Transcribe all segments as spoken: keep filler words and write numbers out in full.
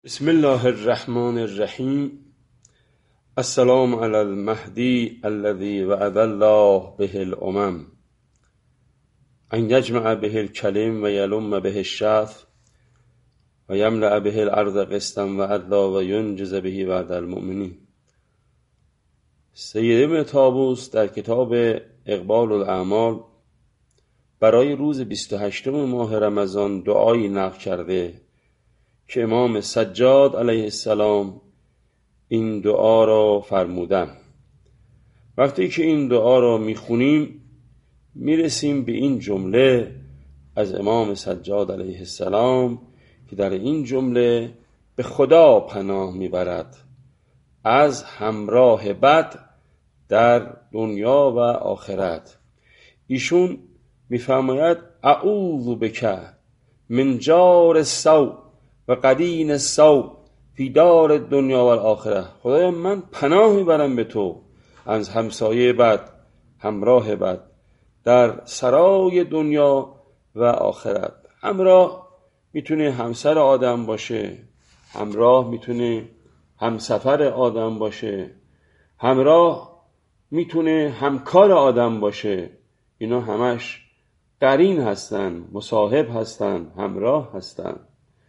بسم الله الرحمن الرحیم. السلام علی المهدی الذی وعد الله به الامم ان یجمع به الکلم و یلم به الشعث و یملأ به الارض قسطا و عدلا و ینجز به وعد المؤمنین. سید ابن طاووس در کتاب اقبال الاعمال برای روز بیست و هشتم ماه رمضان دعایی نقل کرده که امام سجاد علیه السلام این دعا را فرمودن. وقتی که این دعا را میخونیم میرسیم به این جمله از امام سجاد علیه السلام که در این جمله به خدا پناه میبرد از همراه بد در دنیا و آخرت. ایشون میفرماید اعوذ بک من جار السوء و قدین السوء فی دار دنیا و الاخره. خدایا من پناه میبرم به تو از همسایه بد، همراه بد در سرای دنیا و آخرت. همراه میتونه همسر آدم باشه، همراه میتونه همسفر آدم باشه، همراه میتونه همکار آدم باشه. اینا همش قرین هستن، مصاحب هستن، همراه هستن.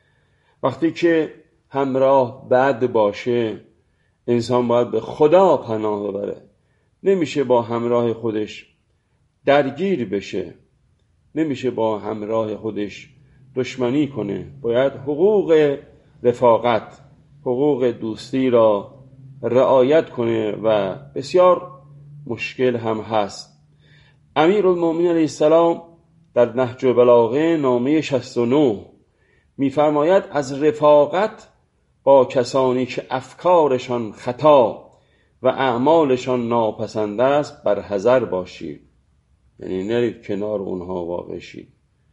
وقتی که همراه بد باشه انسان باید به خدا پناه ببره. نمیشه با همراه خودش درگیر بشه، نمیشه با همراه خودش دشمنی کنه. باید حقوق رفاقت، حقوق دوستی را رعایت کنه و بسیار مشکل هم هست. امیرالمومنین علیه السلام در نهج البلاغه نامه شصت و نه میفرماید از رفاقت با کسانی که افکارشان خطا و اعمالشان ناپسند است بر حذر باشید. یعنی نرید کنار اونها واقع شید،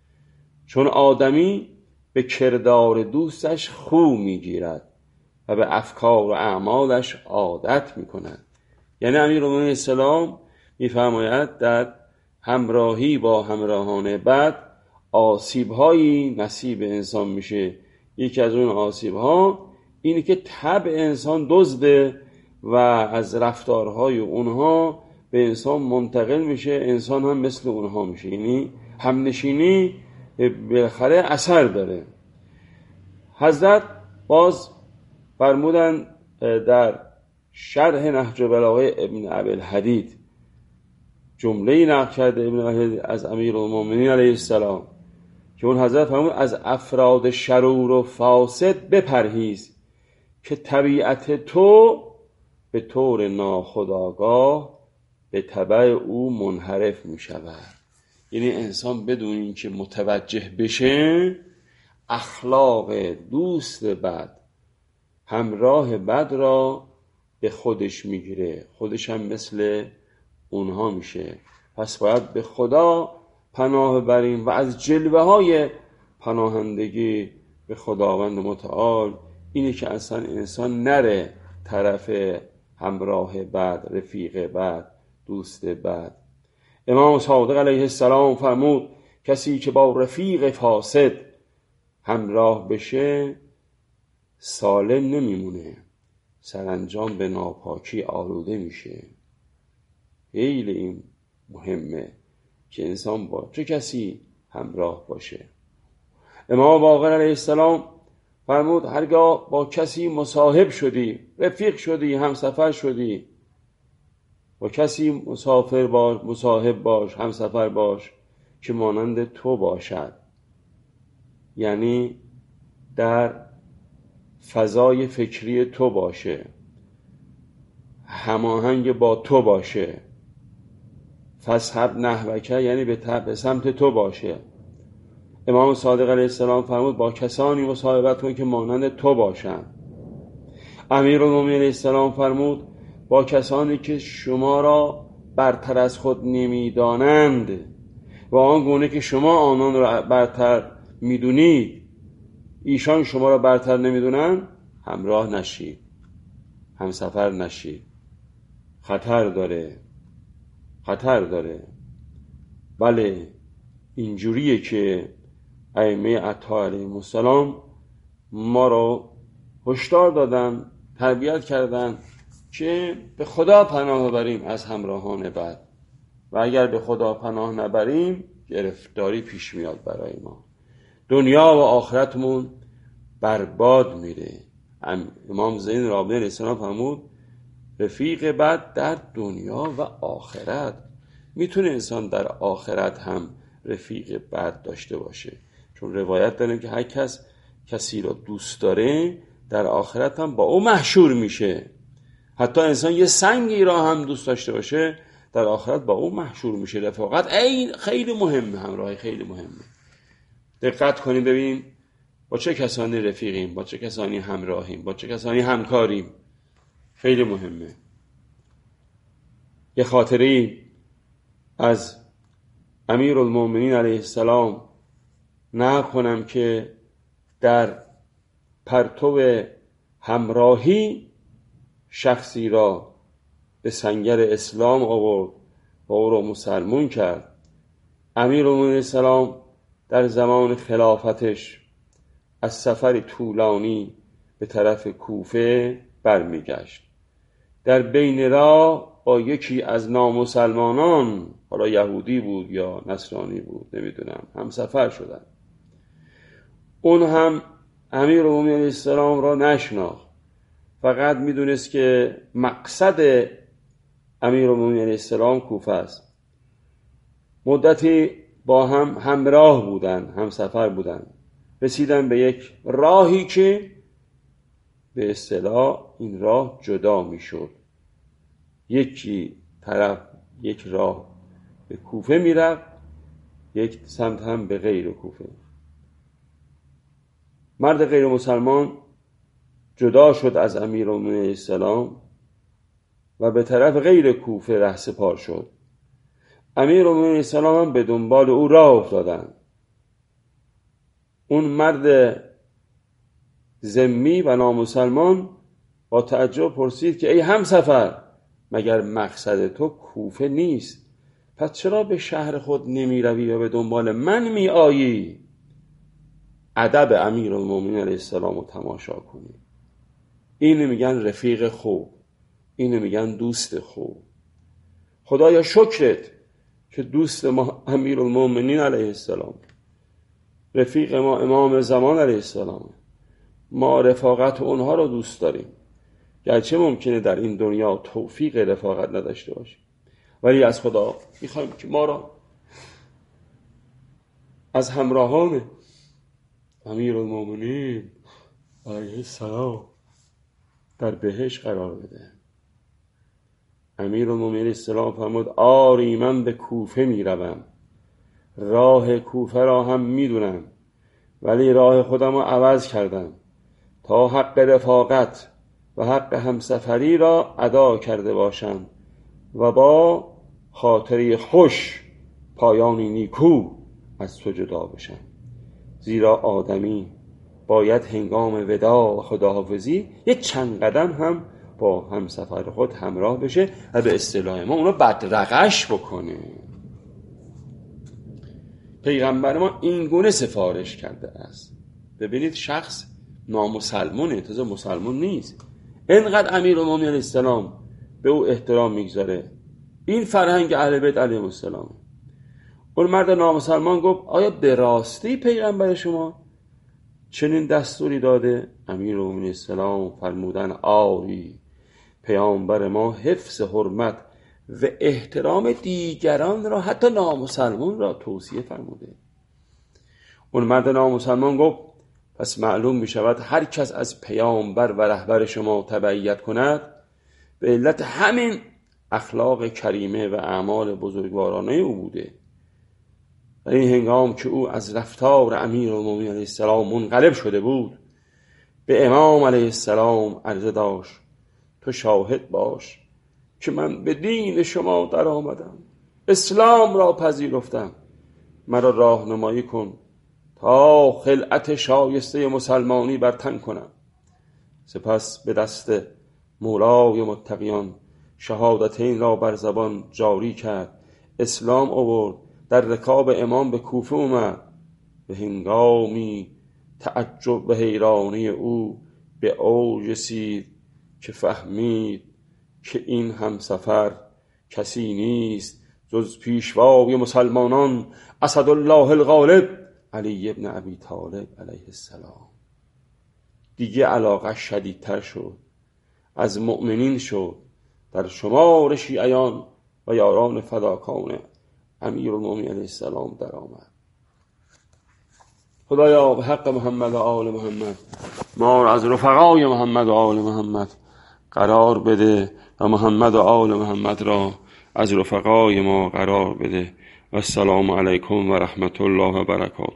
چون آدمی به کردار دوستش خو میگیرد و به افکار و اعمالش عادت میکند. یعنی امیرالمومنین السلام میفرماید در همراهی با همراهان بد آسیب‌هایی نصیب انسان میشه. یکی از اون آسیب‌ها اینه که طبع انسان دزده و از رفتارهای اونها به انسان منتقل میشه، انسان هم مثل اونها میشه. یعنی همنشینی بالاخره اثر داره. حضرت باز فرمودن در شرح نهج البلاغه ابن ابی‌الحدید جمله‌ای نقل کرده ابن ابی‌الحدید از امیرالمومنین علیه السلام که اون حضرت فرمود از افراد شرور و فاسد بپرهیز که طبیعت تو به طور ناخودآگاه به تبع او منحرف می شود. یعنی انسان بدون این که متوجه بشه اخلاق دوست بد، همراه بد را به خودش میگیره، خودش هم مثل اونها میشه. پس باید به خدا پناه ببریم و از جلوه های پناهندگی به خداوند متعال اینه که اصلا انسان نره طرف همراه بد، رفیق بد، دوست بد. امام صادق علیه السلام فرمود کسی که با رفیق فاسد همراه بشه سالم نمیمونه، سرانجام به ناپاکی آلوده میشه. خیلی این مهمه که انسان با چه کسی همراه باشه. امام باقر علیه السلام فرمود هرگاه با کسی مصاحب شدی، رفیق شدی، همسفر شدی، با کسی مسافر باش، مصاحب باش، همسفر باش که مانند تو باشد. یعنی در فضای فکری تو باشه، هماهنگ با تو باشه. فصحب نحوکه یعنی به سمت تو باشه. امام صادق علیه السلام فرمود با کسانی مصاحبت کن که مانند تو باشن. امیرالمومنین علیه السلام فرمود با کسانی که شما را برتر از خود نمیدانند و آنگونه که شما آنان را برتر میدونید ایشان شما را برتر نمیدونن همراه نشید، همسفر نشید. خطر داره، خطر داره. بله اینجوریه که ائمه اطهار علیهم السلام ما را هشدار دادن، تربیت کردن که به خدا پناه ببریم از همراهان بد و اگر به خدا پناه نبریم گرفتاری پیش میاد برای ما، دنیا و آخرتمون برباد میره. امام زین العابدین علیه السلام فرمود رفیق بد در دنیا و آخرت. میتونه انسان در آخرت هم رفیق بد داشته باشه، چون روایت داریم که هر کس کسی را دوست داره در آخرت هم با او محشور میشه. حتی انسان یه سنگی را هم دوست داشته باشه در آخرت با او محشور میشه. رفاقت این خیلی مهمه، همراهی خیلی مهمه. دقت کنیم ببین با چه کسانی رفیقیم، با چه کسانی همراهیم، با چه کسانی همکاریم، خیلی مهمه. یه خاطری از امیرالمومنین علیه السلام نقل کنم که در پرتو همراهی شخصی را به سنگر اسلام آورد و او را مسلمون کرد. امیرالمومنین علیه السلام در زمان خلافتش از سفر طولانی به طرف کوفه برمیگشت. در بین راه با یکی از نامسلمانان، حالا یهودی بود یا نصرانی بود نمیدونم، هم سفر شدن. اون هم امیرالمومنین علیه السلام را نشناخت، فقط میدونست که مقصد امیرالمومنین علیه السلام کوفه است. مدتی با هم همراه بودن، هم سفر بودن، رسیدن به یک راهی که به اصطلاح این راه جدا میشد. یکی طرف یک راه به کوفه میرفت، یک سمت هم به غیر کوفه. مرد غیر مسلمان جدا شد از امیرالمومنین علیه السلام و به طرف غیر کوفه رهسپار شد. امیرالمومنین علیه السلام هم به دنبال او راه افتادن. اون مرد ذمی و نامسلمان با تعجب پرسید که ای همسفر، مگر مقصد تو کوفه نیست؟ پس چرا به شهر خود نمی روی و به دنبال من می آیی؟ ادب امیرالمومنین علیه السلام رو تماشا کنید. اینو میگن رفیق خوب، اینو میگن دوست خوب. خدایا شکرت که دوست ما امیرالمومنین علیه السلام، رفیق ما امام زمان علیه السلام. ما رفاقت اونها رو دوست داریم، گرچه ممکنه در این دنیا توفیق رفاقت نداشته باشیم، ولی از خدا میخوایم که ما را از همراهان امیرالمومنین علیه السلام در بهشت قرار بده. امیرالمومنین علیه السلام فرمود آری من به کوفه میروم، راه کوفه را هم میدونم، ولی راه خودم رو عوض کردم تا حق رفاقت و حق همسفری را ادا کرده باشم و با خاطری خوش پایانی نیکو از تو جدا بشم. زیرا آدمی باید هنگام وداع و خداحافظی یک چند قدم هم با همسفر خود همراه بشه و به اصطلاح ما اونو بدرقش بکنه. پیغمبر ما این گونه سفارش کرده است. ببینید شخص نامسلمونه، تازه مسلمون نیست، اینقدر امیرالمومنین علیه السلام به او احترام میگذاره. این فرهنگ اهل بیت علیهم السلام. اون مرد نامسلمان گفت آیا به راستی پیغمبر شما چنین دستوری داده؟ امیرالمومنین علیه السلام فرمودن آری، پیامبر ما حفظ حرمت و احترام دیگران را، حتی نامسلمان را توصیه فرموده. اون مرد نامسلمان گفت پس معلوم می شود هر کس از پیامبر و رهبر شما تبعیت کند به علت همین اخلاق کریمه و اعمال بزرگوارانه او بوده. در این هنگام که او از رفتار امیرالمومنین علیه السلام منقلب شده بود، به امام علیه السلام عرضه داشت تو شاهد باش که من به دین شما در آمدم، اسلام را پذیرفتم، مرا راهنمایی کن تا خلعت شایسته مسلمانی بر تن کنم. سپس به دست مولای متقیان شهادتین را بر زبان جاری کرد، اسلام آورد، در رکاب امام به کوفه اومد. به هنگامی تعجب و حیرانی او به اوج رسید که فهمید که این همسفر کسی نیست جز پیشوای مسلمانان اسدالله الغالب علی ابن ابی طالب علیه السلام. دیگه علاقه شدیدتر شد، از مؤمنین شد، در شمار شیعیان و یاران فداکان امیرالمومنین علیه السلام در آمد. خدایا به حق محمد و آل محمد ما را از رفقای محمد و آل محمد قرار بده و محمد و آل محمد را از رفقای ما قرار بده. و السلام علیکم و رحمت الله و برکاته.